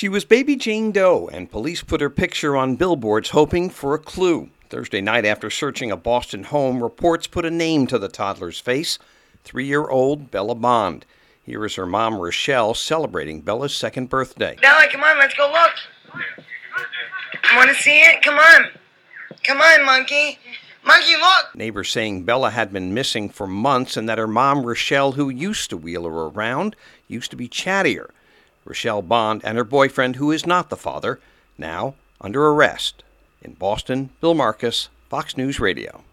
She was baby Jane Doe, and police put her picture on billboards hoping for a clue. Thursday night, after searching a Boston home, reports put a name to the toddler's face: 3-year-old Bella Bond. Here is her mom, Rochelle, celebrating Bella's second birthday. Bella, come on, let's go look. Want to see it? Come on. Come on, monkey. Monkey, look! Neighbors saying Bella had been missing for months and that her mom, Rochelle, who used to wheel her around, used to be chattier. Rochelle Bond and her boyfriend, who is not the father, now under arrest. In Boston, Bill Marcus, Fox News Radio.